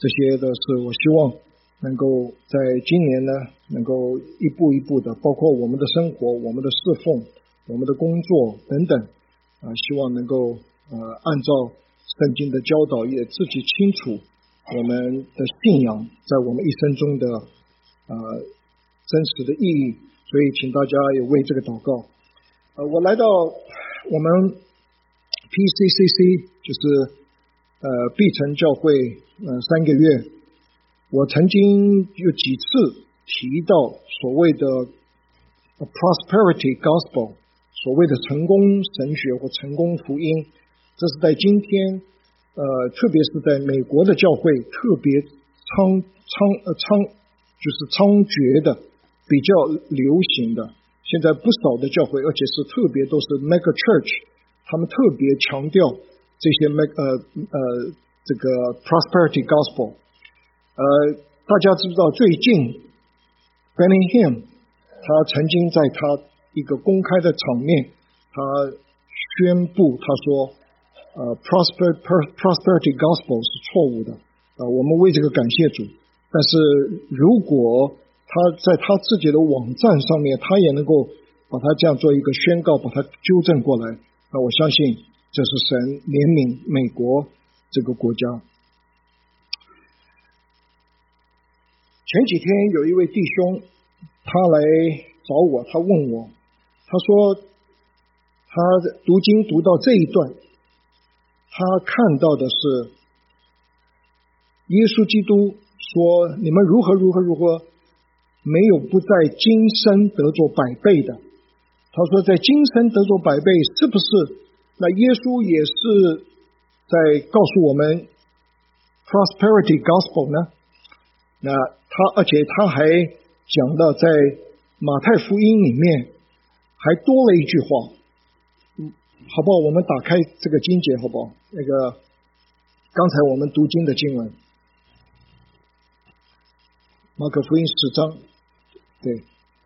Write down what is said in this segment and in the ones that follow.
这些的是我希望能够在今年呢，能够一步一步的，包括我们的生活、我们的侍奉、我们的工作等等，希望能够按照圣经的教导，也自己清楚我们的信仰在我们一生中的真实的意义。所以请大家也为这个祷告。我来到我们 PCCC 就是碧城教会3个月，我曾经有几次提到所谓的 prosperity gospel， 所谓的成功神学或成功福音，这是在今天特别是在美国的教会特别就是猖獗的，比较流行的。现在不少的教会，而且是特别都是 mega church， 他们特别强调这些这个 prosperity gospel。大家知道最近 Benny Hinn 他曾经在他一个公开的场面，他宣布他说prosperity gospel 是错误的。我们为这个感谢主。但是如果他在他自己的网站上面，他也能够把它这样做一个宣告，把它纠正过来，那我相信这是神怜悯美国这个国家。前几天有一位弟兄，他来找我，他问我，他说他读经读到这一段，他看到的是耶稣基督说你们如何如何如何，没有不在今生得着百倍的。他说在今生得着百倍，是不是那耶稣也是在告诉我们 prosperity gospel 呢？那而且他还讲到在马太福音里面还多了一句话，好不好？我们打开这个经节好不好？那个刚才我们读经的经文，马可福音10章，对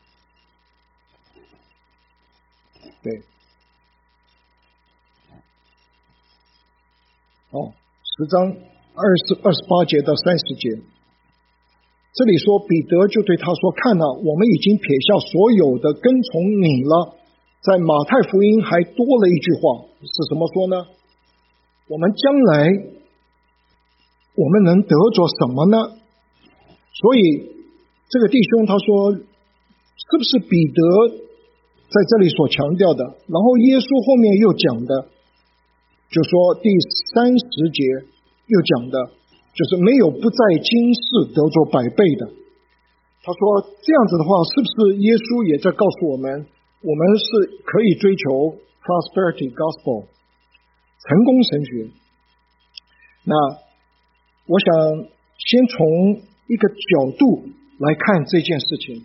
，10章28节到30节，这里说彼得就对他说，看啊，我们已经撇下所有的跟从你了。在马太福音还多了一句话，是什么说呢？我们将来我们能得着什么呢？所以这个弟兄他说，是不是彼得在这里所强调的？然后耶稣后面又讲的，就说第30节又讲的，就是没有不在今世得着百倍的。他说这样子的话，是不是耶稣也在告诉我们，我们是可以追求 prosperity gospel 成功神学？那我想先从一个角度来看这件事情。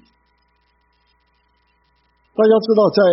大家知道在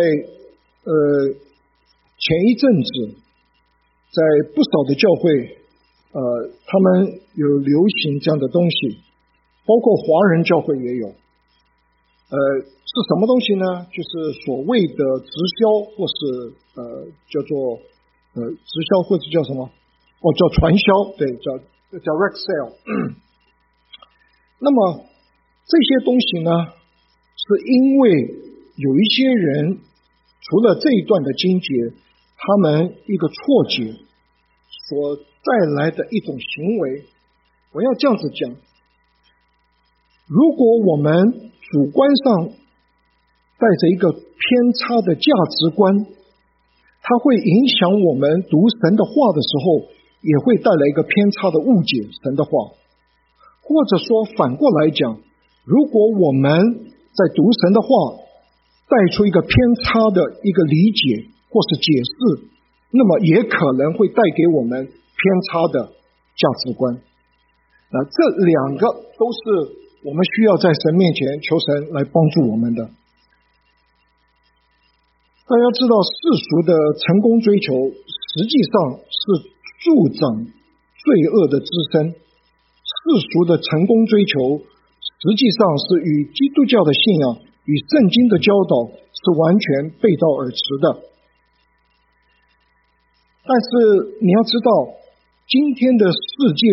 前一阵子在不少的教会他们有流行这样的东西，包括华人教会也有。是什么东西呢？就是所谓的直销，或是叫做直销，或者叫什么？叫传销，对，叫 direct sale。那么这些东西呢，是因为有一些人除了这一段的经节，他们一个错解所带来的一种行为。我要这样子讲，如果我们主观上带着一个偏差的价值观，它会影响我们读神的话的时候，也会带来一个偏差的误解神的话。或者说反过来讲，如果我们在读神的话带出一个偏差的一个理解或是解释，那么也可能会带给我们偏差的价值观。那这两个都是我们需要在神面前求神来帮助我们的。大家知道世俗的成功追求实际上是助长罪恶的滋生，世俗的成功追求实际上是与基督教的信仰与圣经的教导是完全背道而驰的。但是你要知道，今天的世界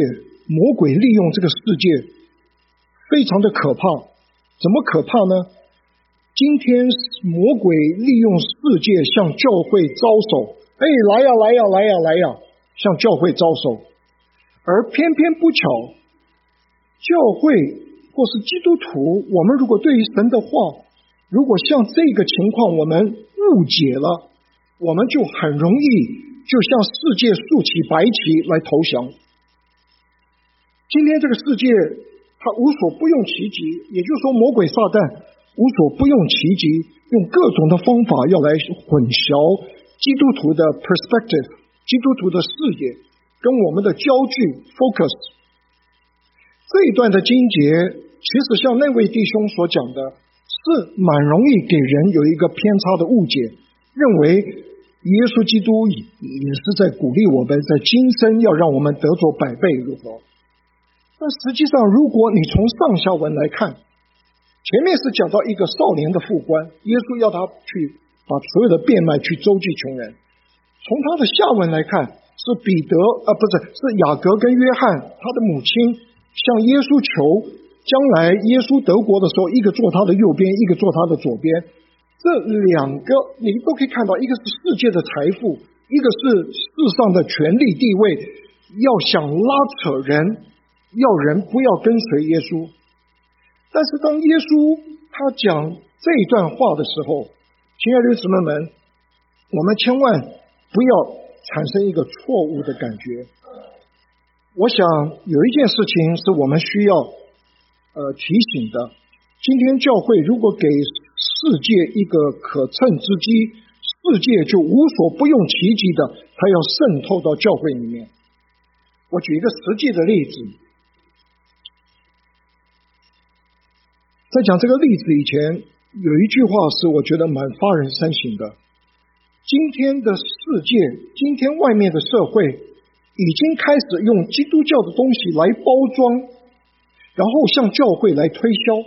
魔鬼利用这个世界非常的可怕。怎么可怕呢？今天魔鬼利用世界向教会招手，来呀来呀来呀来呀，向教会招手。而偏偏不巧，教会或是基督徒，我们如果对于神的话，如果像这个情况我们误解了，我们就很容易就向世界竖起白旗来投降。今天这个世界它无所不用其极，也就是说魔鬼撒旦无所不用其极，用各种的方法要来混淆基督徒的 perspective， 基督徒的视野跟我们的焦距 focus。 这一段的经节其实像那位弟兄所讲的，是蛮容易给人有一个偏差的误解，认为耶稣基督也是在鼓励我们在今生要让我们得着百倍如何。但实际上如果你从上下文来看，前面是讲到一个少年的副官，耶稣要他去把所有的变卖去周济穷人。从他的下文来看，是是雅各跟约翰他的母亲向耶稣求，将来耶稣得国的时候，一个坐他的右边，一个坐他的左边。这两个你都可以看到，一个是世界的财富，一个是世上的权力地位，要想拉扯人，要人不要跟随耶稣。但是当耶稣他讲这一段话的时候，亲爱的姊妹们，我们千万不要产生一个错误的感觉。我想有一件事情是我们需要提醒的，今天教会如果给世界一个可乘之机，世界就无所不用其极的，它要渗透到教会里面。我举一个实际的例子，在讲这个例子以前，有一句话是我觉得蛮发人深省的。今天的世界，今天外面的社会已经开始用基督教的东西来包装，然后向教会来推销。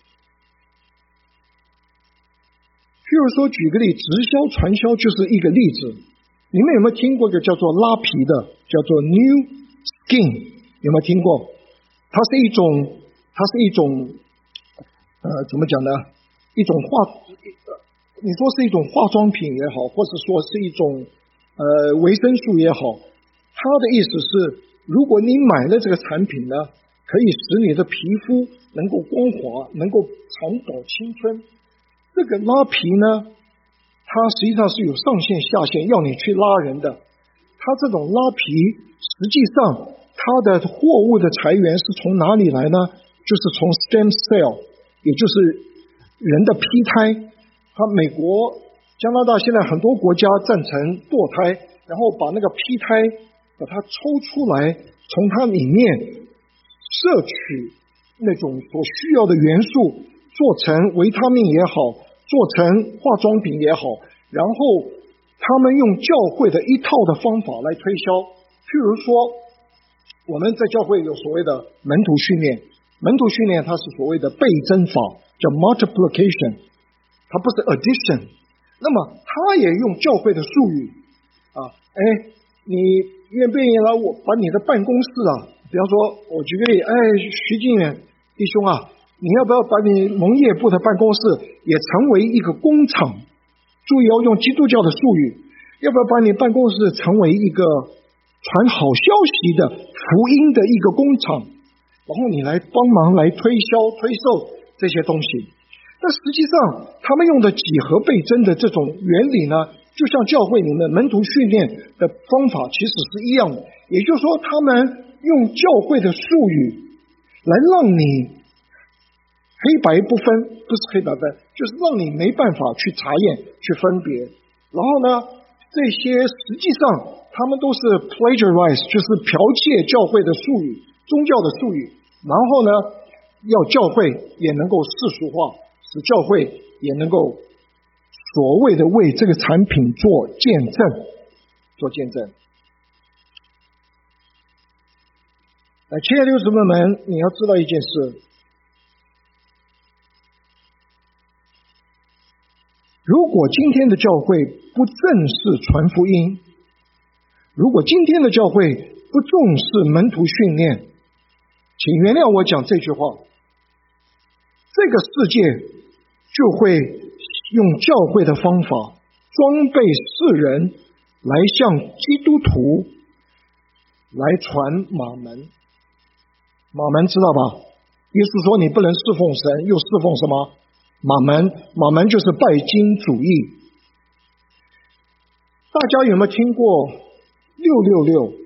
譬如说举个例，直销传销就是一个例子。你们有没有听过一个叫做拉皮的，叫做 New Skin？ 有没有听过？它是一种怎么讲呢？一种你说是一种化妆品也好，或者说是一种维生素也好，它的意思是，如果你买了这个产品呢，可以使你的皮肤能够光滑，能够长保青春。这个拉皮呢，它实际上是有上限下限，要你去拉人的。它这种拉皮实际上它的货物的来源是从哪里来呢？就是从 stem cell， 也就是人的胚胎。美国、加拿大现在很多国家赞成堕胎，然后把那个胚胎把它抽出来，从它里面摄取那种所需要的元素，做成维他命也好，做成化妆品也好，然后他们用教会的一套的方法来推销。譬如说我们在教会有所谓的门徒训练，门徒训练它是所谓的倍增法，叫 multiplication， 它不是 addition。 那么他也用教会的术语你愿不愿意来我把你的办公室比方说我举个例，徐静远弟兄你要不要把你农业部的办公室也成为一个工厂？注意要用基督教的术语，要不要把你办公室成为一个传好消息的福音的一个工厂？然后你来帮忙来推销推售这些东西。但实际上他们用的几何倍增的这种原理呢，就像教会里面门徒训练的方法其实是一样的。也就是说他们用教会的术语来让你黑白不分，不是黑白分，就是让你没办法去查验去分别。然后呢，这些实际上他们都是 plagiarize， 就是剽窃教会的术语，宗教的术语。然后呢，要教会也能够世俗化，使教会也能够所谓的为这个产品做见证，做见证。亲爱的弟兄姊妹们，你要知道一件事，如果今天的教会不正式传福音，如果今天的教会不重视门徒训练， 请原谅我讲这句话，这个世界就会用教会的方法装备世人来向基督徒来传马门。马门知道吧？耶稣说你不能侍奉神，又侍奉什么？马门。马门就是拜金主义。大家有没有听过666？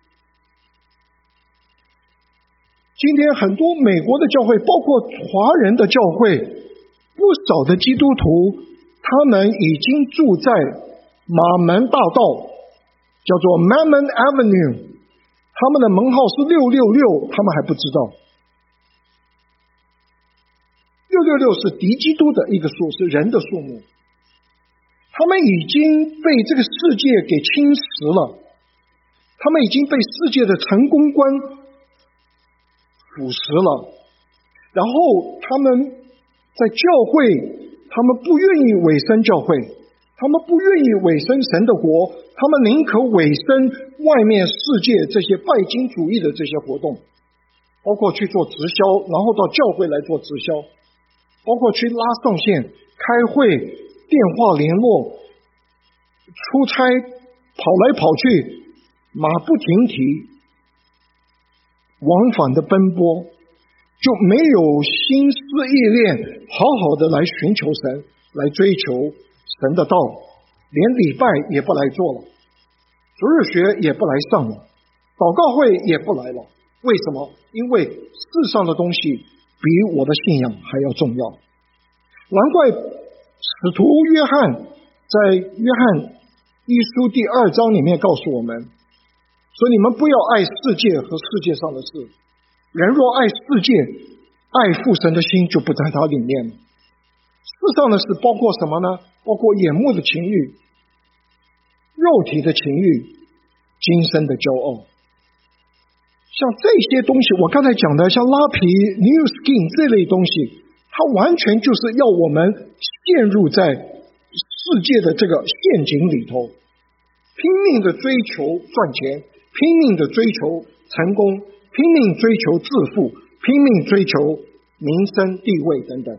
今天很多美国的教会，包括华人的教会，不少的基督徒，他们已经住在马门大道，叫做 Mammon Avenue， 他们的门号是666，他们还不知道。666是敌基督的一个数，是人的数目。他们已经被这个世界给侵蚀了，他们已经被世界的成功观腐蚀了，然后他们在教会，他们不愿意委身教会，他们不愿意委身神的国，他们宁可委身外面世界这些拜金主义的这些活动，包括去做直销，然后到教会来做直销，包括去拉上线、开会、电话联络、出差跑来跑去，马不停蹄，往返的奔波，就没有心思意念好好的来寻求神，来追求神的道，连礼拜也不来做了，主日学也不来上了，祷告会也不来了。为什么？因为世上的东西比我的信仰还要重要。难怪使徒约翰在约翰一书第2章里面告诉我们说，你们不要爱世界和世界上的事，人若爱世界，爱父神的心就不在他里面了。世上的事包括什么呢？包括眼目的情欲、肉体的情欲、今生的骄傲。像这些东西，我刚才讲的像拉皮、new skin 这类东西，它完全就是要我们陷入在世界的这个陷阱里头，拼命的追求赚钱，拼命的追求成功，拼命追求致富，拼命追求名声地位等等。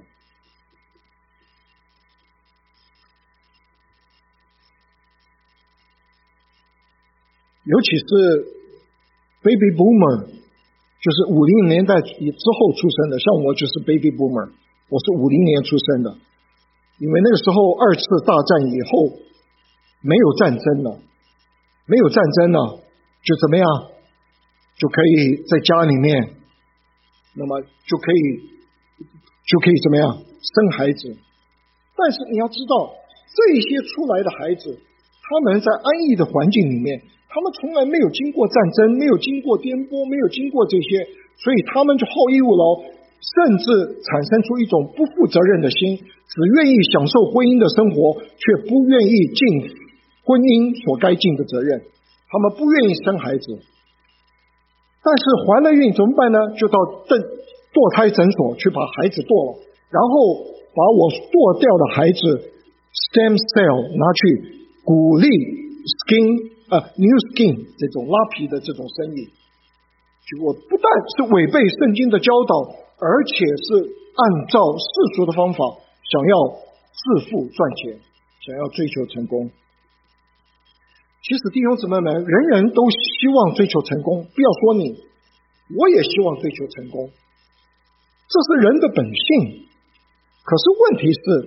尤其是 baby boomer， 就是50年代之后出生的，像我就是 baby boomer， 我是50年出生的。因为那个时候2次大战以后没有战争了，没有战争了，就怎么样，就可以在家里面，那么就可以怎么样生孩子。但是你要知道，这些出来的孩子，他们在安逸的环境里面，他们从来没有经过战争，没有经过颠簸，没有经过这些，所以他们就好逸恶劳，甚至产生出一种不负责任的心，只愿意享受婚姻的生活，却不愿意尽婚姻所该尽的责任。他们不愿意生孩子，但是怀了孕怎么办呢？就到堕胎诊所去把孩子堕了，然后把我堕掉的孩子 stem cell 拿去鼓励 new skin 这种拉皮的这种生意。结果不但是违背圣经的教导，而且是按照世俗的方法想要致富赚钱，想要追求成功。其实弟兄姊妹们，人人都希望追求成功，不要说你，我也希望追求成功，这是人的本性。可是问题是，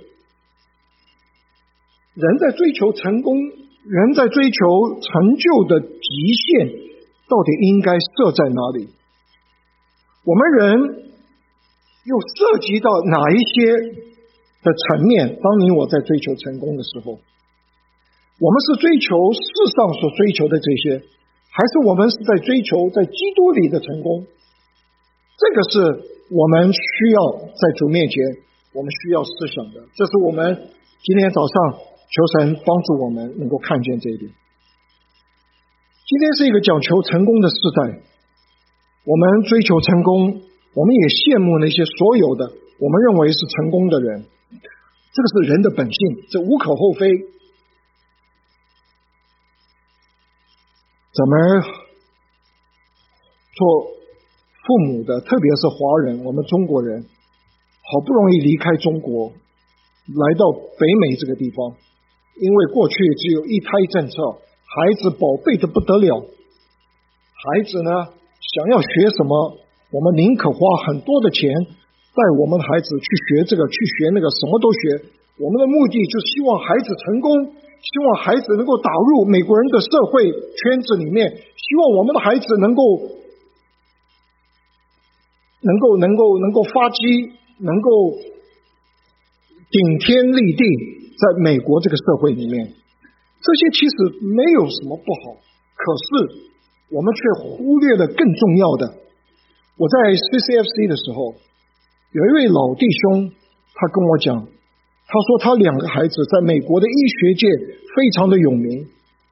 人在追求成功，人在追求成就的极限到底应该设在哪里？我们人又涉及到哪一些的层面？当你我在追求成功的时候，我们是追求世上所追求的这些，还是我们是在追求在基督里的成功？这个是我们需要在主面前我们需要思想的。这是我们今天早上求神帮助我们能够看见这一点。今天是一个讲求成功的时代，我们追求成功，我们也羡慕那些所有的我们认为是成功的人，这个是人的本性，这无可厚非。怎么做父母的，特别是华人，我们中国人好不容易离开中国来到北美这个地方，因为过去只有一胎政策，孩子宝贝的不得了，孩子呢想要学什么，我们宁可花很多的钱带我们的孩子去学这个去学那个，什么都学。我们的目的就是希望孩子成功，希望孩子能够打入美国人的社会圈子里面，希望我们的孩子能够发迹，能够顶天立地，在美国这个社会里面。这些其实没有什么不好，可是我们却忽略了更重要的。我在 CCFC 的时候，有一位老弟兄，他跟我讲，他说他2个孩子在美国的医学界非常的有名，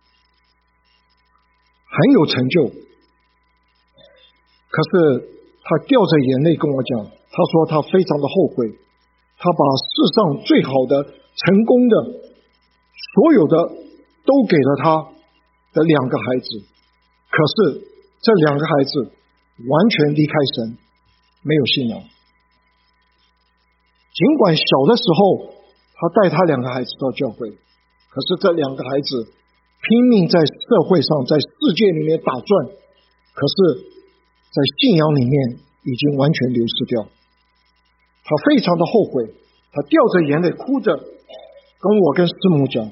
很有成就，可是他掉着眼泪跟我讲，他说他非常的后悔，他把世上最好的成功的所有的都给了他的2个孩子，可是这2个孩子完全离开神，没有信仰。尽管小的时候他带他2个孩子到教会，可是这2个孩子拼命在社会上在世界里面打转，可是在信仰里面已经完全流失掉。他非常的后悔，他掉着眼泪哭着跟我跟师母讲，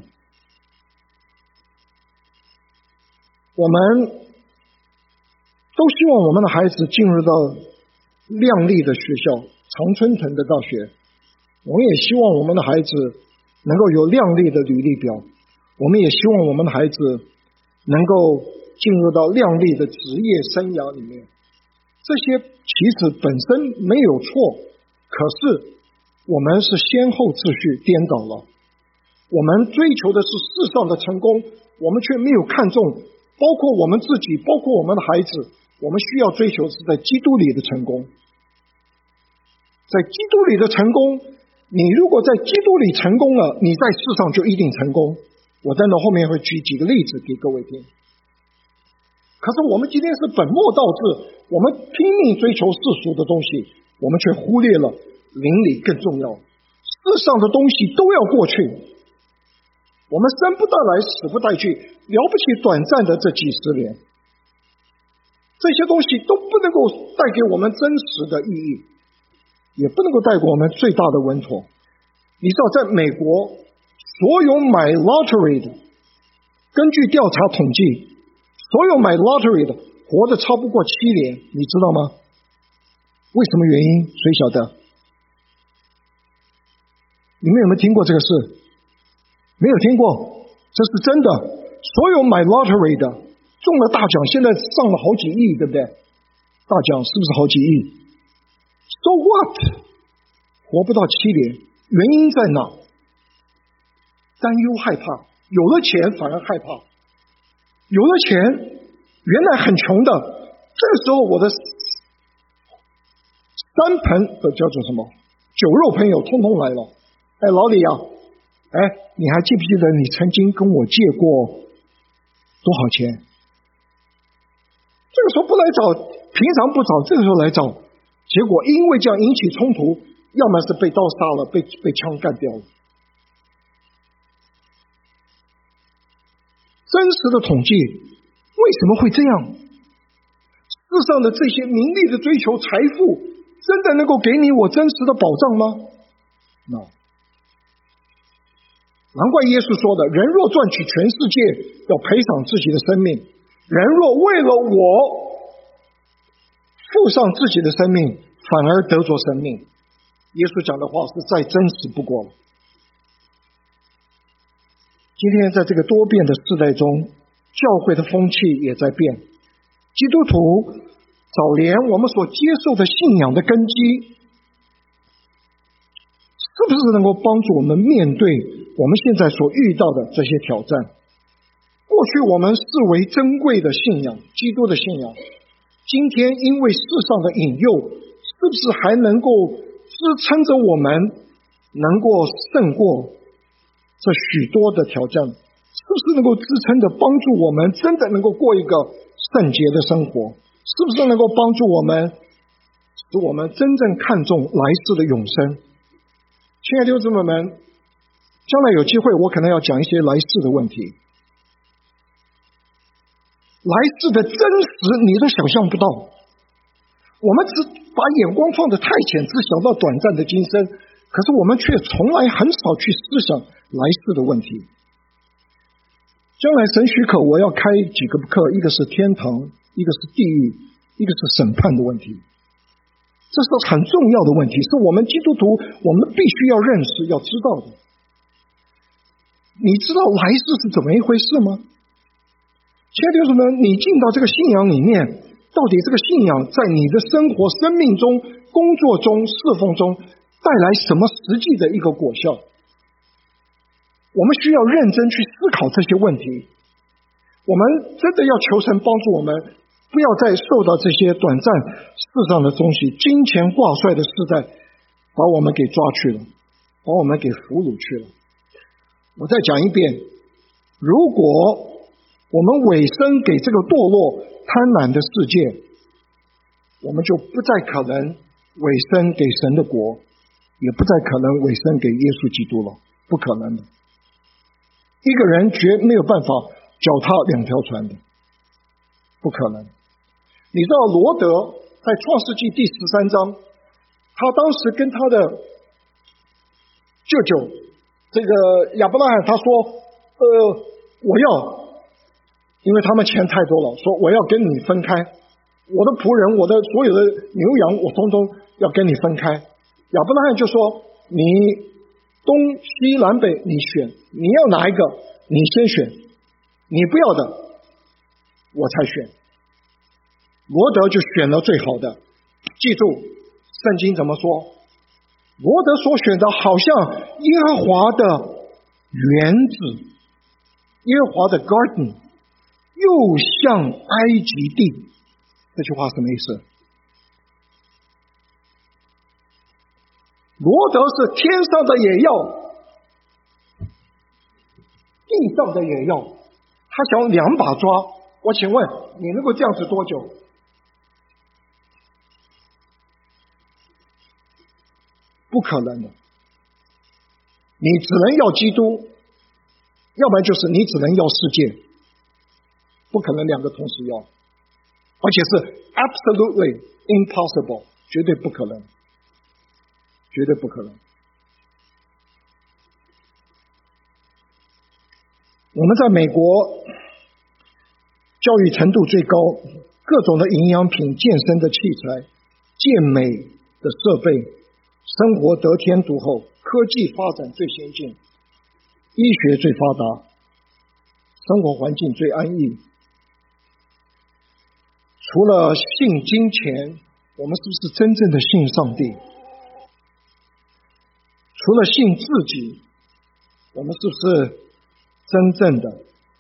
我们都希望我们的孩子进入到亮丽的学校，常春藤的大学，我们也希望我们的孩子能够有亮丽的履历表，我们也希望我们的孩子能够进入到亮丽的职业生涯里面。这些其实本身没有错，可是我们是先后次序颠倒了。我们追求的是世上的成功，我们却没有看重，包括我们自己，包括我们的孩子，我们需要追求是在基督里的成功。在基督里的成功，你如果在基督里成功了，你在世上就一定成功。我等到后面会举几个例子给各位听。可是我们今天是本末倒置，我们拼命追求世俗的东西，我们却忽略了灵里更重要。世上的东西都要过去，我们生不带来，死不带去，了不起短暂的这几十年，这些东西都不能够带给我们真实的意义，也不能够带给我们最大的稳妥。你知道在美国，所有买 lottery 的，根据调查统计，所有买 lottery 的活得超不过7年，你知道吗？为什么原因？谁晓得？你们有没有听过这个事？没有听过，这是真的。所有买 lottery 的中了大奖，现在上了好几亿，对不对？大奖是不是好几亿？ So what？ 活不到7年，原因在哪？担忧害怕，有了钱反而害怕。有了钱，原来很穷的，这个时候我的3盆的叫做什么酒肉朋友通通来了。哎，老李啊，哎，你还记不记得你曾经跟我借过多少钱？这个时候不来找，平常不找，这个时候来找，结果因为这样引起冲突，要么是被刀杀了，被枪干掉了。真实的统计为什么会这样？世上的这些名利的追求、财富，真的能够给你我真实的保障吗？ No。 难怪耶稣说的，人若赚取全世界，要赔偿自己的生命；人若为了我付上自己的生命，反而得着生命。耶稣讲的话是再真实不过了。今天在这个多变的时代中，教会的风气也在变。基督徒早年我们所接受的信仰的根基，是不是能够帮助我们面对我们现在所遇到的这些挑战？过去我们视为珍贵的信仰，基督的信仰，今天因为世上的引诱，是不是还能够支撑着我们能够胜过这许多的挑战？是不是能够支撑着帮助我们真的能够过一个圣洁的生活？是不是能够帮助我们使我们真正看重来世的永生。亲爱的弟兄姊妹们，将来有机会我可能要讲一些来世的问题。来世的真实你都想象不到，我们只把眼光放得太浅，只想到短暂的今生，可是我们却从来很少去思想来世的问题。将来神许可我要开几个课，一个是天堂，一个是地狱，一个是审判的问题。这是很重要的问题，是我们基督徒我们必须要认识要知道的。你知道来世是怎么一回事吗？亲爱的弟兄们，你进到这个信仰里面，到底这个信仰在你的生活生命中工作中侍奉中带来什么实际的一个果效？我们需要认真去思考这些问题。我们真的要求神帮助我们，不要再受到这些短暂世上的东西金钱挂帅的时代把我们给抓去了，把我们给俘虏去了。我再讲一遍，如果我们委身给这个堕落贪婪的世界，我们就不再可能委身给神的国，也不再可能委身给耶稣基督了，不可能的。一个人绝没有办法脚踏两条船的，不可能。你知道罗德在创世纪第13章，他当时跟他的舅舅这个亚伯拉罕他说我要，因为他们钱太多了，说我要跟你分开，我的仆人我的所有的牛羊我通通要跟你分开。亚伯拉罕就说你东西南北你选，你要哪一个你先选，你不要的我才选。罗德就选了最好的。记住圣经怎么说，罗德所选的好像耶和华的园子，耶和华的 garden， 又像埃及地。这句话什么意思？罗德是天上的也要，地上的也要，他想两把抓。我请问你能够这样子多久？不可能的。你只能要基督，要不然就是你只能要世界，不可能两个同时要，而且是 absolutely impossible， 绝对不可能，绝对不可能。我们在美国教育程度最高，各种的营养品、健身的器材、健美的设备，生活得天独厚，科技发展最先进，医学最发达，生活环境最安逸。除了信金钱，我们是不是真正的信上帝？除了信自己，我们是不是真正的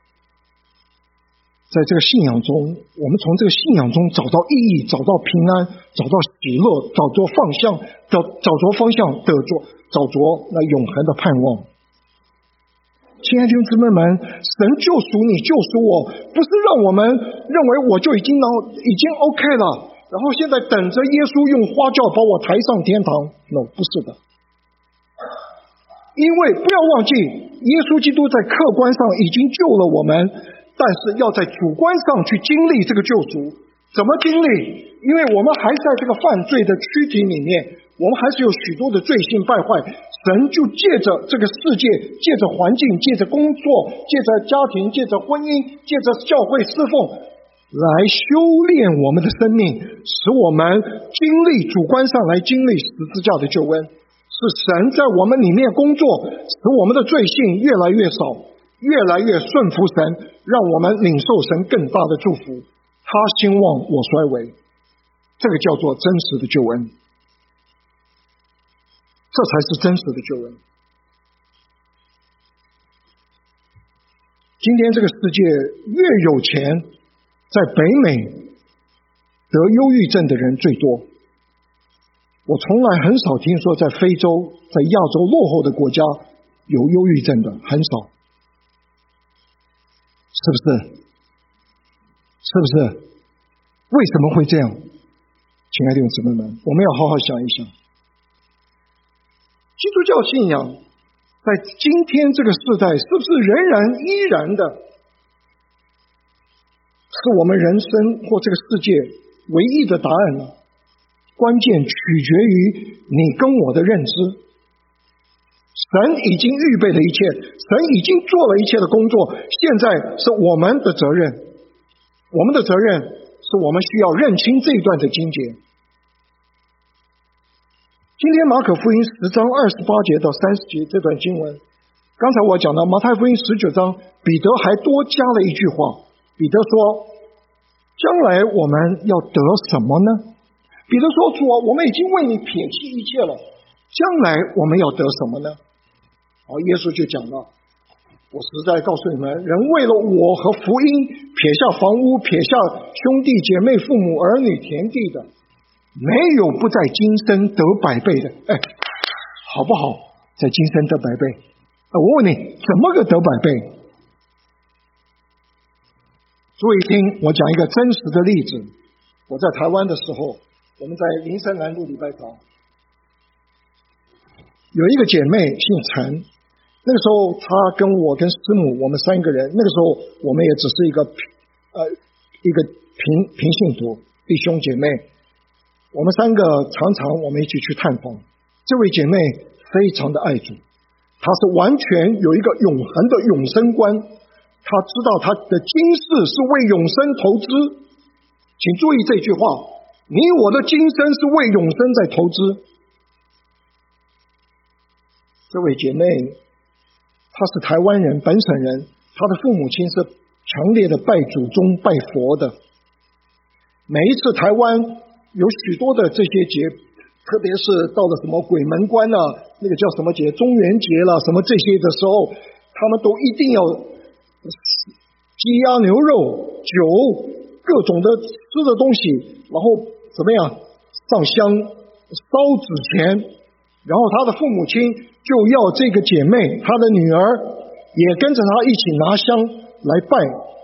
在这个信仰中，我们从这个信仰中找到意义，找到平安，找到喜乐，找着方向，找着方向，找着那永恒的盼望。亲爱的弟兄姊妹们，神救赎你，救赎我，不是让我们认为我就已经 OK 了，然后现在等着耶稣用花轿把我抬上天堂。No， 不是的。因为不要忘记，耶稣基督在客观上已经救了我们，但是要在主观上去经历这个救赎。怎么经历？因为我们还在这个犯罪的躯体里面，我们还是有许多的罪性败坏，神就借着这个世界，借着环境，借着工作，借着家庭，借着婚姻，借着教会侍奉，来修炼我们的生命，使我们经历主观上来经历十字架的救恩。是神在我们里面工作，使我们的罪性越来越少，越来越顺服神，让我们领受神更大的祝福。他兴旺，我衰微，这个叫做真实的救恩，这才是真实的救恩。今天这个世界越有钱，在北美得忧郁症的人最多。我从来很少听说在非洲、在亚洲落后的国家有忧郁症的，很少，是不是？是不是？为什么会这样？ 亲爱的弟兄姊妹们，我们要好好想一想，基督教信仰在今天这个时代是不是依然的是我们人生或这个世界唯一的答案呢？关键取决于你跟我的认知。神已经预备了一切，神已经做了一切的工作，现在是我们的责任。我们的责任是我们需要认清这一段的经节。今天马可福音10章28节到30节这段经文，刚才我讲到马太福音19章，彼得还多加了一句话。彼得说，将来我们要得什么呢？彼得说，主啊，我们已经为你撇弃一切了，将来我们要得什么呢？耶稣就讲了，我实在告诉你们，人为了我和福音撇下房屋，撇下兄弟姐妹父母儿女田地的，没有不在今生得百倍的。好不好？在今生得百倍。我问你，怎么个得百倍？注意听，我讲一个真实的例子。我在台湾的时候，我们在林森南路礼拜堂，有一个姐妹姓陈，那个时候她跟我跟师母，我们3个人，那个时候我们也只是一个平信徒弟兄姐妹，我们3个常常我们一起去探访。这位姐妹非常的爱主，她是完全有一个永恒的永生观，她知道她的今世是为永生投资。请注意这句话，你我的今生是为永生在投资。这位姐妹她是台湾人，本省人，她的父母亲是强烈的拜祖宗拜佛的。每一次台湾有许多的这些节，特别是到了什么鬼门关啊，那个叫什么节，中元节了，什么这些的时候，他们都一定要鸡鸭牛肉酒各种的吃的东西，然后怎么样上香烧纸钱，然后他的父母亲就要这个姐妹她的女儿也跟着他一起拿香来拜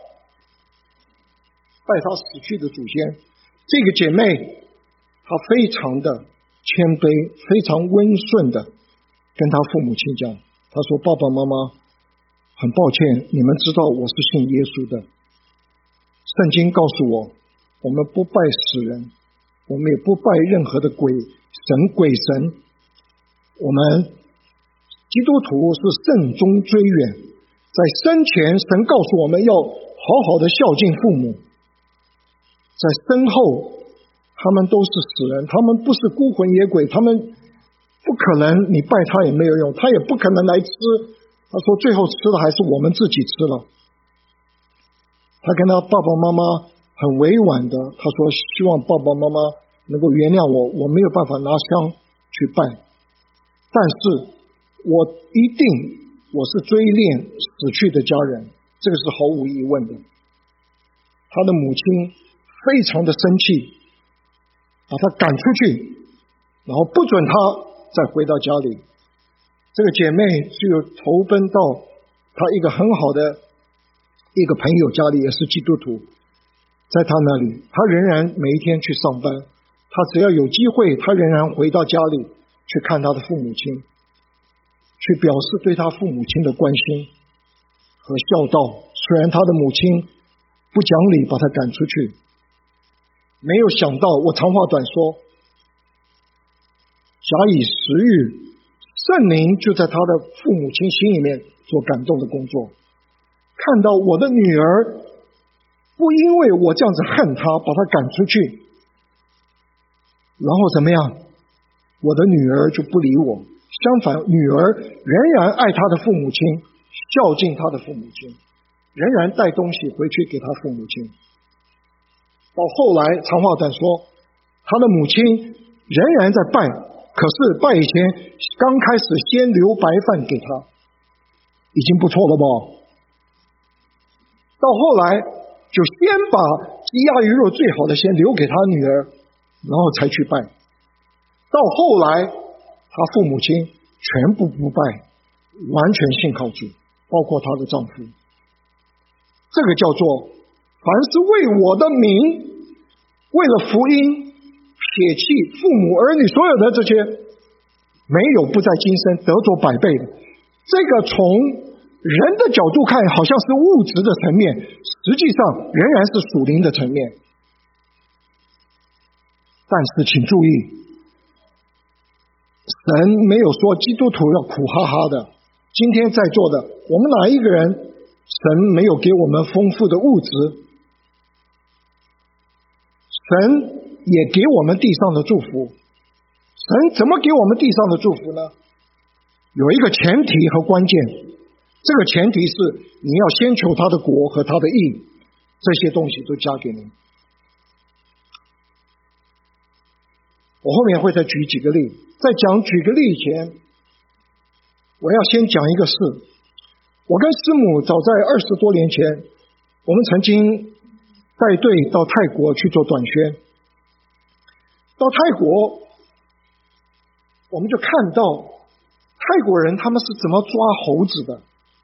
他死去的祖先。这个姐妹她非常的谦卑，非常温顺的跟她父母亲讲，她说，爸爸妈妈，很抱歉，你们知道我是信耶稣的，圣经告诉我们不拜死人，我们也不拜任何的鬼神，我们基督徒是慎终追远，在生前神告诉我们要好好的孝敬父母，在身后他们都是死人，他们不是孤魂野鬼，他们不可能你拜他也没有用，他也不可能来吃。他说最后吃的还是我们自己吃了。他跟他爸爸妈妈很委婉的，他说希望爸爸妈妈能够原谅我没有办法拿香去拜，但是我是追恋死去的家人，这个是毫无疑问的。他的母亲非常的生气，把他赶出去，然后不准他再回到家里。这个姐妹就投奔到他一个很好的一个朋友家里，也是基督徒，在他那里他仍然每一天去上班，他只要有机会他仍然回到家里去看他的父母亲，去表示对他父母亲的关心和孝道。虽然他的母亲不讲理把他赶出去，没有想到，我长话短说，假以时日，圣灵就在他的父母亲心里面做感动的工作，看到我的女儿不因为我这样子恨她把她赶出去，然后怎么样，我的女儿就不理我，相反女儿仍然爱她的父母亲，孝敬她的父母亲，仍然带东西回去给她父母亲。到后来长话短说，他的母亲仍然在拜，可是拜以前刚开始先留白饭给他，已经不错了吧。到后来就先把鸡鸭鱼肉最好的先留给他女儿，然后才去拜。到后来他父母亲全部不拜，完全信靠主，包括她的丈夫。这个叫做凡是为我的名，为了福音撇铁器、父母、儿女，所有的这些，没有不在今生得着百倍的。这个从人的角度看，好像是物质的层面，实际上仍然是属灵的层面。但是请注意，神没有说基督徒要苦哈哈的。今天在座的，我们哪一个人，神没有给我们丰富的物质？神也给我们地上的祝福。神怎么给我们地上的祝福呢？有一个前提和关键，这个前提是你要先求他的国和他的义，这些东西都加给你。我后面会再举几个例，在举个例以前，我要先讲一个事。我跟师母早在20多年前，我们曾经带队到泰国去做短宣。到泰国，我们就看到泰国人他们是怎么抓猴子的。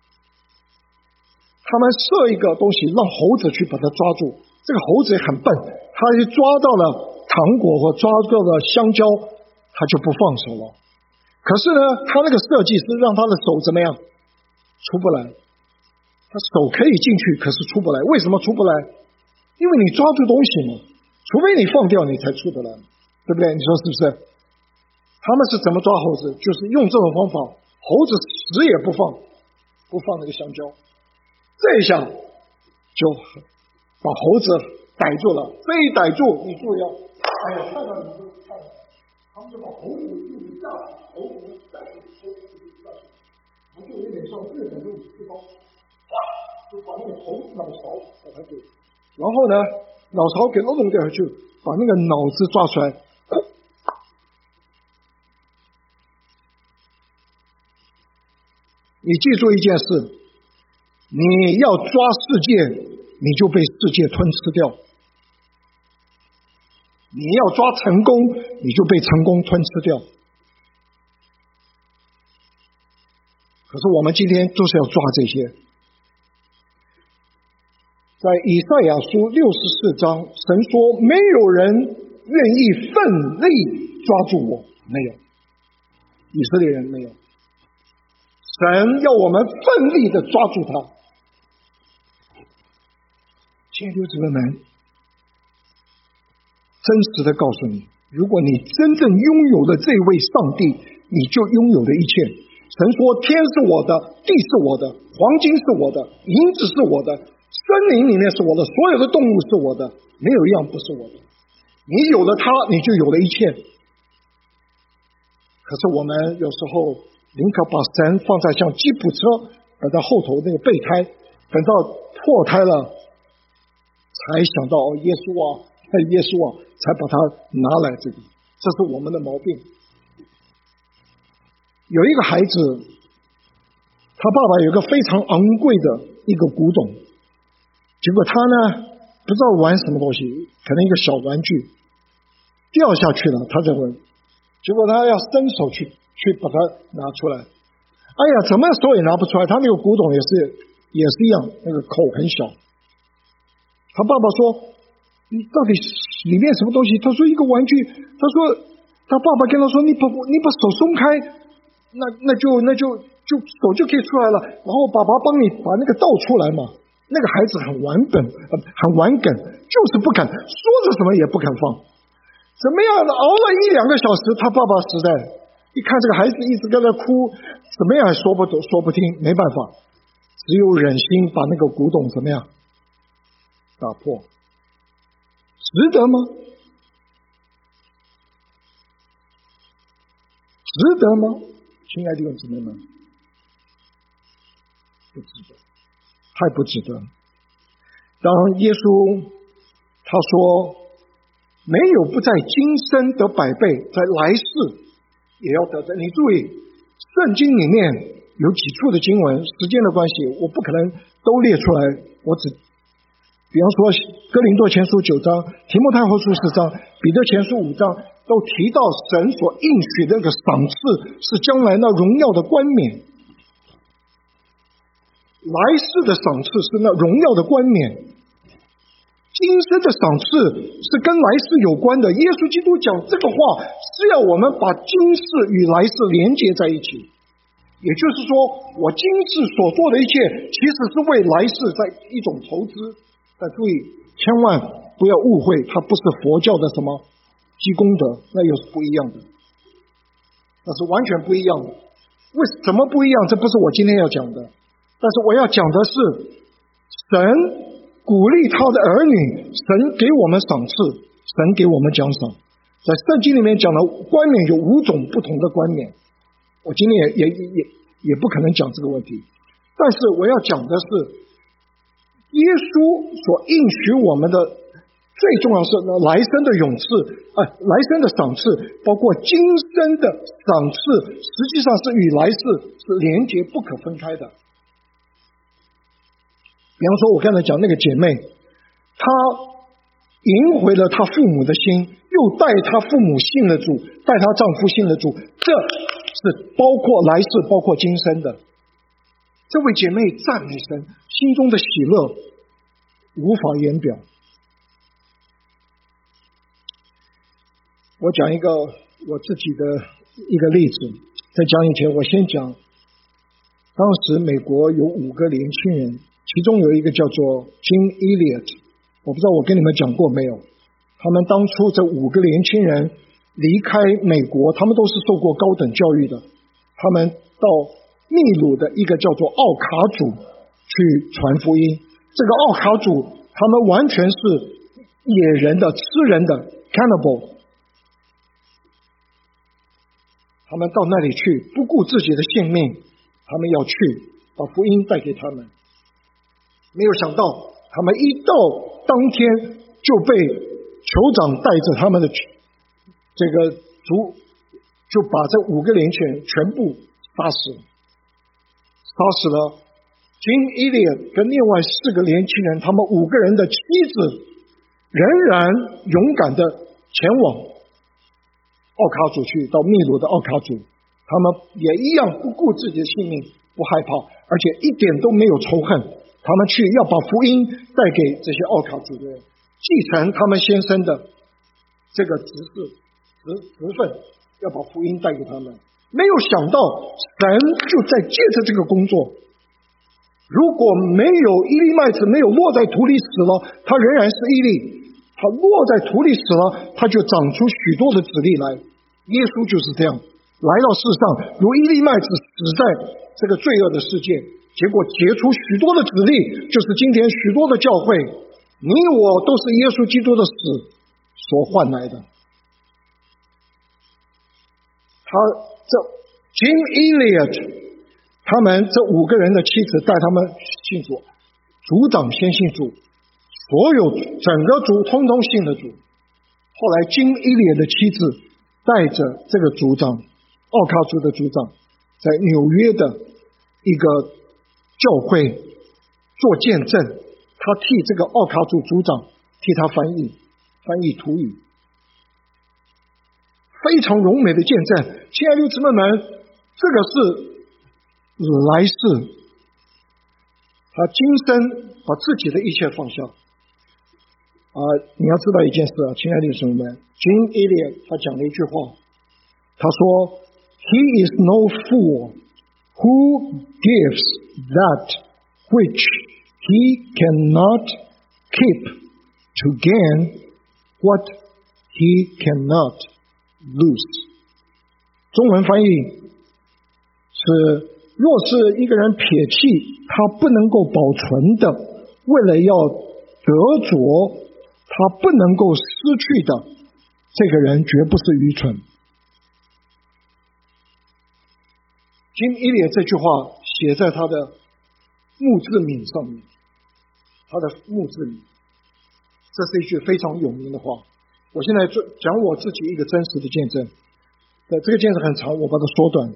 他们设一个东西让猴子去把它抓住，这个猴子也很笨，他就抓到了糖果或抓到了香蕉，他就不放手了。可是呢，他那个设计是让他的手怎么样？出不来。他手可以进去，可是出不来。为什么出不来？因为你抓住东西嘛，除非你放掉你才出得来，对不对？你说是不是？他们是怎么抓猴子？就是用这种方法，猴子死也不放那个香蕉，这一下就把猴子逮住了。这一逮住，你注意哦，看到你就看到，他们就把猴子的肚子下去，猴子的下去，他就有点像日本肉丝包，就把那个头脑勺把它给，然后呢，脑勺给弄掉下去，把那个脑子抓出来。你记住一件事，你要抓世界，你就被世界吞吃掉；你要抓成功，你就被成功吞吃掉。可是我们今天就是要抓这些。在以赛亚书64章，神说没有人愿意奋力抓住我，没有，以色列人没有。神要我们奋力的抓住他。亲爱的姊妹们，真实的告诉你，如果你真正拥有了这位上帝，你就拥有了一切。神说天是我的，地是我的，黄金是我的，银子是我的，森林里面是我的，所有的动物是我的，没有一样不是我的。你有了它，你就有了一切。可是我们有时候宁可把神放在像吉普车摆在后头那个备胎，等到破胎了才想到耶稣啊，才把它拿来这个，这是我们的毛病。有一个孩子，他爸爸有一个非常昂贵的一个古董，结果他呢不知道玩什么东西，可能一个小玩具掉下去了，他在问，结果他要伸手去把它拿出来，哎呀，怎么手也拿不出来，他那个古董也是一样，那个口很小。他爸爸说你到底里面什么东西？他说一个玩具。他说他爸爸跟他说你把手松开，那就手就可以出来了，然后爸爸帮你把那个倒出来嘛。那个孩子很顽梗，就是不肯，说着什么也不肯放。怎么样熬了1-2个小时，他爸爸实在一看这个孩子一直跟他哭，怎么样也说不听，没办法，只有忍心把那个古董怎么样打破。值得吗？值得吗？亲爱的弟兄姊妹们，不值得，太不值得。当耶稣他说没有不在今生得百倍，在来世也要得的。你注意圣经里面有几处的经文，时间的关系我不可能都列出来，我只比方说哥林多前书9章，提摩太后书4章，彼得前书5章，都提到神所应许的那个赏赐是将来那荣耀的冠冕，来世的赏赐是那荣耀的冠冕。 今生的赏赐是跟来世有关的。耶稣基督讲这个话是要我们把今世与来世连接在一起，也就是说，我今世所做的一切其实是为来世在一种投资。但注意，千万不要误会，它不是佛教的什么积功德，那又是不一样的，那是完全不一样的。怎么不一样？这不是我今天要讲的，但是我要讲的是神鼓励他的儿女，神给我们赏赐，神给我们奖赏。在圣经里面讲的冠冕有5种不同的冠冕，我今天也不可能讲这个问题，但是我要讲的是耶稣所应许我们的最重要是来生的永赐，来生的赏赐，包括今生的赏赐，实际上是与来世是连结不可分开的。比方说我刚才讲那个姐妹，她赢回了她父母的心，又带她父母信了主，带她丈夫信了主，这是包括来世包括今生的。这位姐妹赞美神，心中的喜乐无法言表。我讲一个我自己的一个例子，在讲以前我先讲，当时美国有5个年轻人，其中有一个叫做 Jim Elliot， 我不知道我跟你们讲过没有。他们当初这5个年轻人离开美国，他们都是受过高等教育的，他们到秘鲁的一个叫做奥卡族去传福音。这个奥卡族他们完全是野人的、吃人的 cannibal， 他们到那里去不顾自己的性命，他们要去把福音带给他们。没有想到他们一到当天就被酋长带着他们的这个族，就把这5个年轻人全部杀死了 Jim Elliot 跟另外4个年轻人，他们5个人的妻子仍然勇敢的前往奥卡族去，到秘鲁的奥卡族，他们也一样不顾自己的性命，不害怕，而且一点都没有仇恨，他们去要把福音带给这些奥卡族的人，继承他们先生的这个职分，要把福音带给他们。没有想到神就在借着这个工作，如果没有一粒麦子没有落在土里死了，它仍然是一粒，它落在土里死了，它就长出许多的子粒来。耶稣就是这样来到世上，如一粒麦子死在这个罪恶的世界，结果结出许多的子粒，就是今天许多的教会，你我都是耶稣基督的死所换来的。这 Jim Elliot 他们这5个人的妻子带他们信主，族长先信主，所有整个族通通信了主。后来Jim Elliot的妻子带着这个族长，奥卡族的族长，在纽约的一个教会做见证，他替这个奥卡族族长替他翻译土语，非常荣美的见证。亲爱的姊妹们，这个是来世，他今生把自己的一切放下。你要知道一件事啊，亲爱的姊妹们 ，Jim Elliot 他讲了一句话，他说 ：“He is no fool who gives that which he cannot keep to gain what he cannot lose。”中文翻译是：若是一个人撇弃他不能够保存的，为了要得着他不能够失去的，这个人绝不是愚蠢。Jim Elliot 这句话写在他的墓志铭上面，他的墓志铭，这是一句非常有名的话。我现在讲我自己一个真实的见证，这个见证很长，我把它缩短。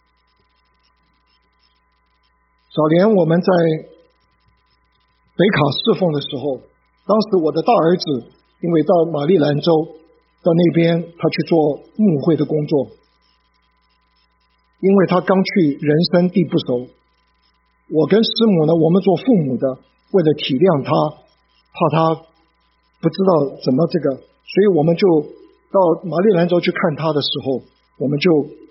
早年我们在北卡侍奉的时候，当时我的大儿子因为到马里兰州到那边，他去做牧会的工作，因为他刚去，人生地不熟。我跟师母呢，我们做父母的，为了体谅他，怕他不知道怎么这个，所以我们就到马里兰州去看他的时候，我们就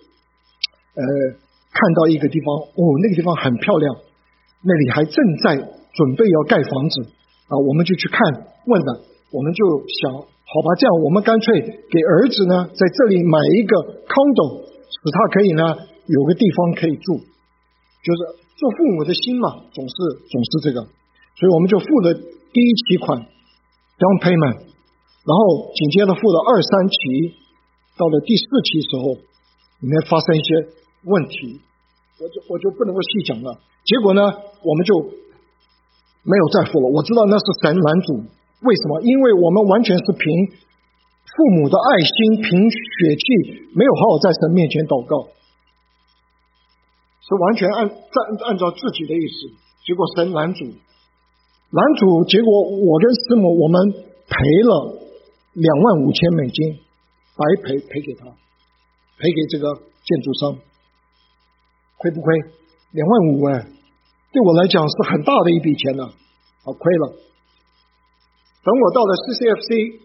看到一个地方，那个地方很漂亮，那里还正在准备要盖房子啊，我们就去看问了，我们就想，好吧，这样我们干脆给儿子呢在这里买一个 condo， 使他可以呢有个地方可以住，就是做父母的心嘛，总是这个，所以我们就付了第一期款 down payment， 然后紧接着付了2、3期，到了第4期时候，里面发生一些问题，我就不能够细讲了。结果呢，我们就没有再付了。我知道那是神拦阻，为什么？因为我们完全是凭父母的爱心，凭血气，没有好好在神面前祷告，是完全按照自己的意思。结果神拦阻，结果我跟师母我们赔了$25,000，白赔给他，赔给这个建筑商，亏不亏？25000对我来讲是很大的一笔钱呢，亏了。等我到了 CCFC，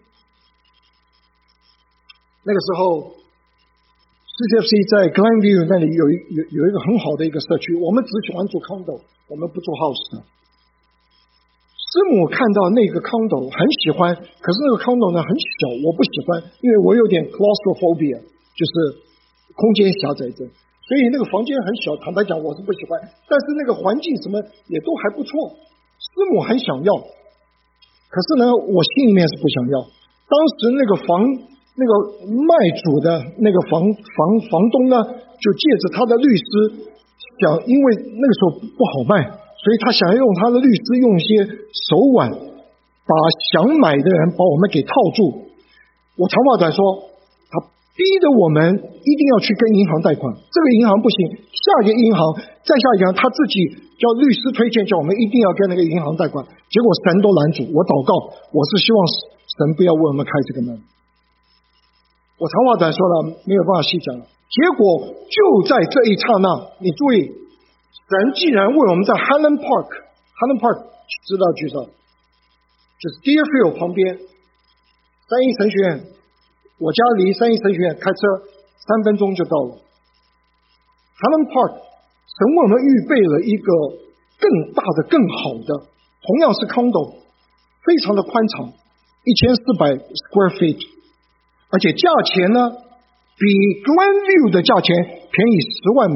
那个时候 CCFC 在 Glenview 那里有一个很好的一个社区，我们只喜欢住 condo， 我们不住 house 的。师母看到那个 condo 很喜欢，可是那个 condo 呢很小，我不喜欢，因为我有点 claustrophobia， 就是空间狭窄症，所以那个房间很小，坦白讲我是不喜欢，但是那个环境什么也都还不错，师母很想要，可是呢我心里面是不想要。当时那个卖主的那个房东呢，就借着他的律师想，因为那个时候不好卖，所以他想要用他的律师用一些手腕，把想买的人把我们给套住。我长话短说，他逼着我们一定要去跟银行贷款，这个银行不行，下一个银行，再下一个银行，他自己叫律师推荐，叫我们一定要跟那个银行贷款。结果神都拦阻，我祷告，我是希望神不要为我们开这个门。我长话短说了，没有办法细讲了。结果就在这一刹那，你注意，神既然为我们在 Highland Park 知道举手，就是 Deerfield 旁边三一神学院，我家离三一神学院开车3分钟就到了。Highland Park 神为我们预备了一个更大的更好的，同样是 condo， 非常的宽敞，1400 square feet， 而且价钱呢比 Glenview 的价钱便宜$10万。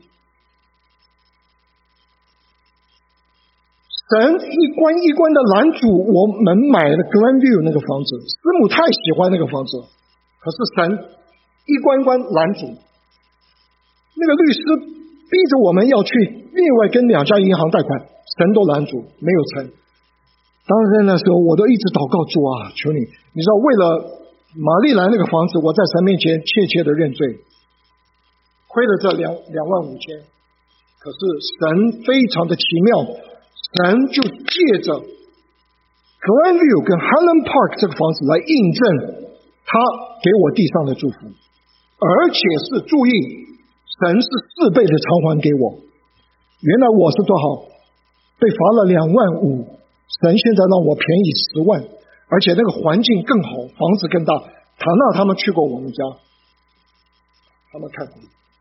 神一关一关的拦阻我们买了 Glenview 那个房子，师母太喜欢那个房子，可是神一关一关拦阻，那个律师逼着我们要去另外跟2家银行贷款，神都拦阻，没有成。当然那时候我都一直祷告，主啊，求你，你知道为了玛丽兰那个房子，我在神面前切切的认罪，亏了这25000，可是神非常的奇妙，神就借着 Glenview 跟 Highland Park 这个房子来印证他给我地上的祝福，而且是注意，神是4倍的偿还给我。原来我是多少？被罚了25000，神现在让我便宜10万，而且那个环境更好，房子更大。唐娜他们去过我们家，他们看过。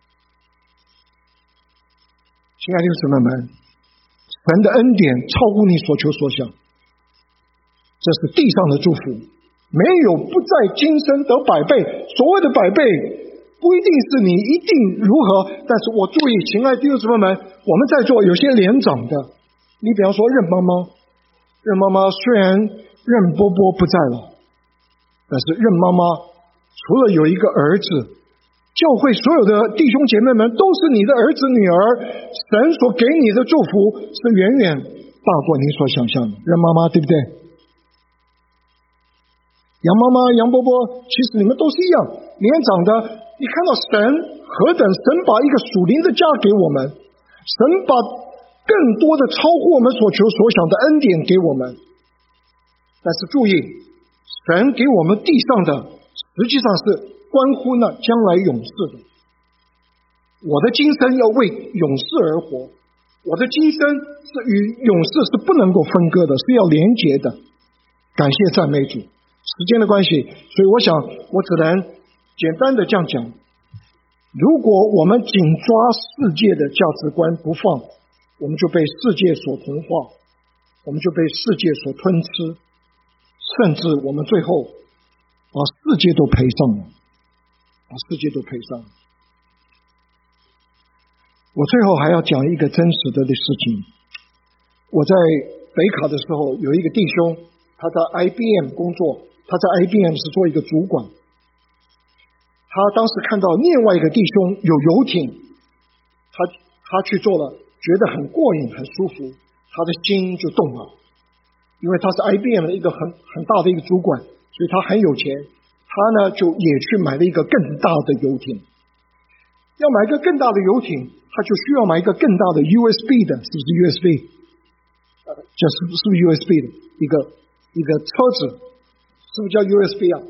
亲爱的弟兄姊妹们，神的恩典超乎你所求所想，这是地上的祝福，没有不在今生得100倍。所谓的100倍不一定是你一定如何，但是我注意，亲爱的弟兄姊妹们，我们在座有些年长的，你比方说任妈妈虽然任伯伯不在了，但是任妈妈除了有一个儿子，教会所有的弟兄姐妹们都是你的儿子女儿，神所给你的祝福是远远大过你所想象的。任妈妈对不对？杨妈妈杨伯伯，其实你们都是一样，年长的，你看到神何等，神把一个属灵的家给我们，神把更多的超乎我们所求所想的恩典给我们。但是注意，神给我们地上的实际上是关乎那将来永世的。我的今生要为永世而活，我的今生是与永世是不能够分割的，是要连结的。感感谢赞美主。时间的关系，所以我想我只能简单的这样讲，如果我们紧抓世界的价值观不放，我们就被世界所同化，我们就被世界所吞吃，甚至我们最后把世界都赔上了，把世界都赔上了。我最后还要讲一个真实的事情。我在北卡的时候，有一个弟兄，他在 IBM 工作，他在 IBM 是做一个主管。他当时看到另外一个弟兄有游艇，他去做了，觉得很过瘾很舒服，他的心就动了。因为他是 IBM 的一个很大的一个主管，所以他很有钱，他呢就也去买了一个更大的游艇。要买一个更大的游艇，他就需要买一个更大的 USB 的，是不是 USB？这是不是 USB 的一个车子？是不是叫 USB 啊？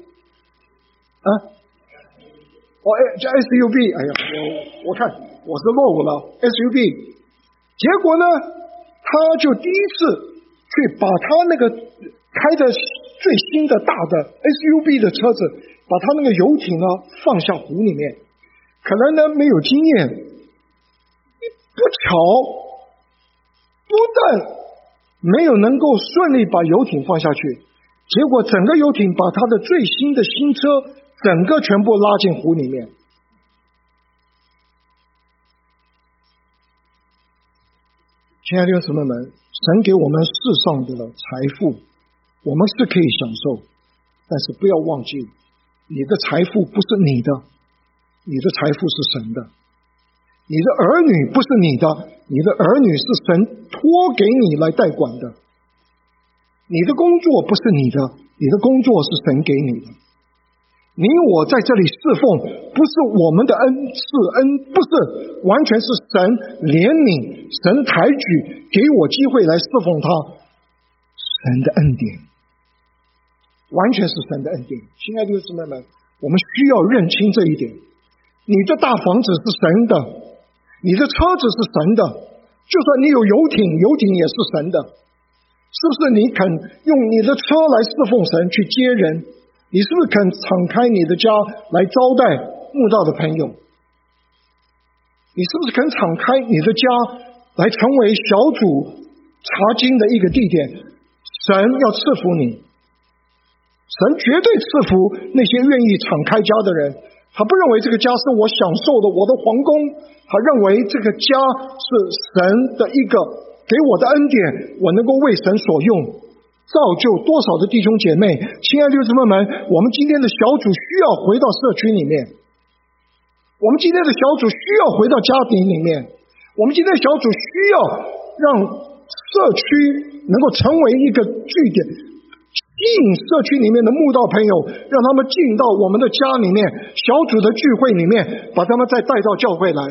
叫 SUV。哎呀，我看我是落伍了 SUV。结果呢，他就第一次去把他那个开的最新的大的 SUV 的车子，把他那个游艇呢放下湖里面。可能呢没有经验，不巧，不但没有能够顺利把游艇放下去，结果整个游艇把他的最新的新车整个全部拉进湖里面。亲爱的弟兄姊妹们，神给我们世上的财富，我们是可以享受，但是不要忘记，你的财富不是你的，你的财富是神的。你的儿女不是你的，你的儿女是神托给你来代管的。你的工作不是你的，你的工作是神给你的。你我在这里侍奉，不是我们的恩赐不是完全是神怜悯，神抬举给我机会来侍奉他，神的恩典，完全是神的恩典。亲爱的弟兄姊妹们，我们需要认清这一点。你的大房子是神的，你的车子是神的，就算你有游艇，游艇也是神的。是不是你肯用你的车来侍奉神去接人？你是不是肯敞开你的家来招待慕道的朋友？你是不是肯敞开你的家来成为小组查经的一个地点？神要赐福你，神绝对赐福那些愿意敞开家的人。他不认为这个家是我享受的，我的皇宫，他认为这个家是神的一个给我的恩典，我能够为神所用，造就多少的弟兄姐妹。亲爱的弟兄姊妹们，我们今天的小组需要回到社区里面，我们今天的小组需要回到家庭里面，我们今天的小组需要让社区能够成为一个据点，吸引社区里面的慕道朋友，让他们进到我们的家里面，小组的聚会里面，把他们再带到教会来。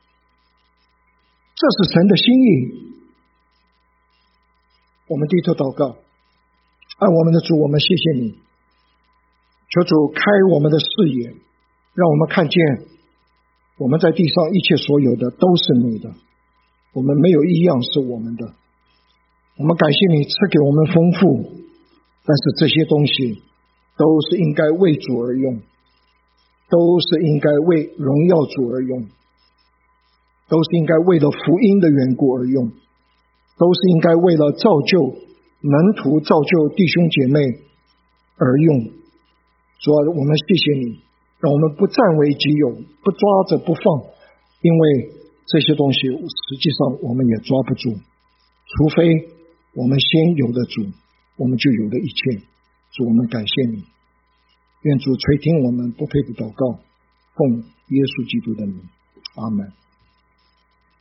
这是神的心意。我们低头祷告，爱我们的主，我们谢谢你，求主开我们的视野，让我们看见我们在地上一切所有的都是你的，我们没有一样是我们的。我们感谢你赐给我们丰富，但是这些东西都是应该为主而用，都是应该为荣耀主而用，都是应该为了福音的缘故而用，都是应该为了造就门徒、造就弟兄姐妹而用。主啊，我们谢谢你，让我们不占为己有，不抓着不放，因为这些东西实际上我们也抓不住，除非我们先有了主，我们就有了一切。主，我们感谢你，愿主垂听我们不配的祷告，奉耶稣基督的名，阿们。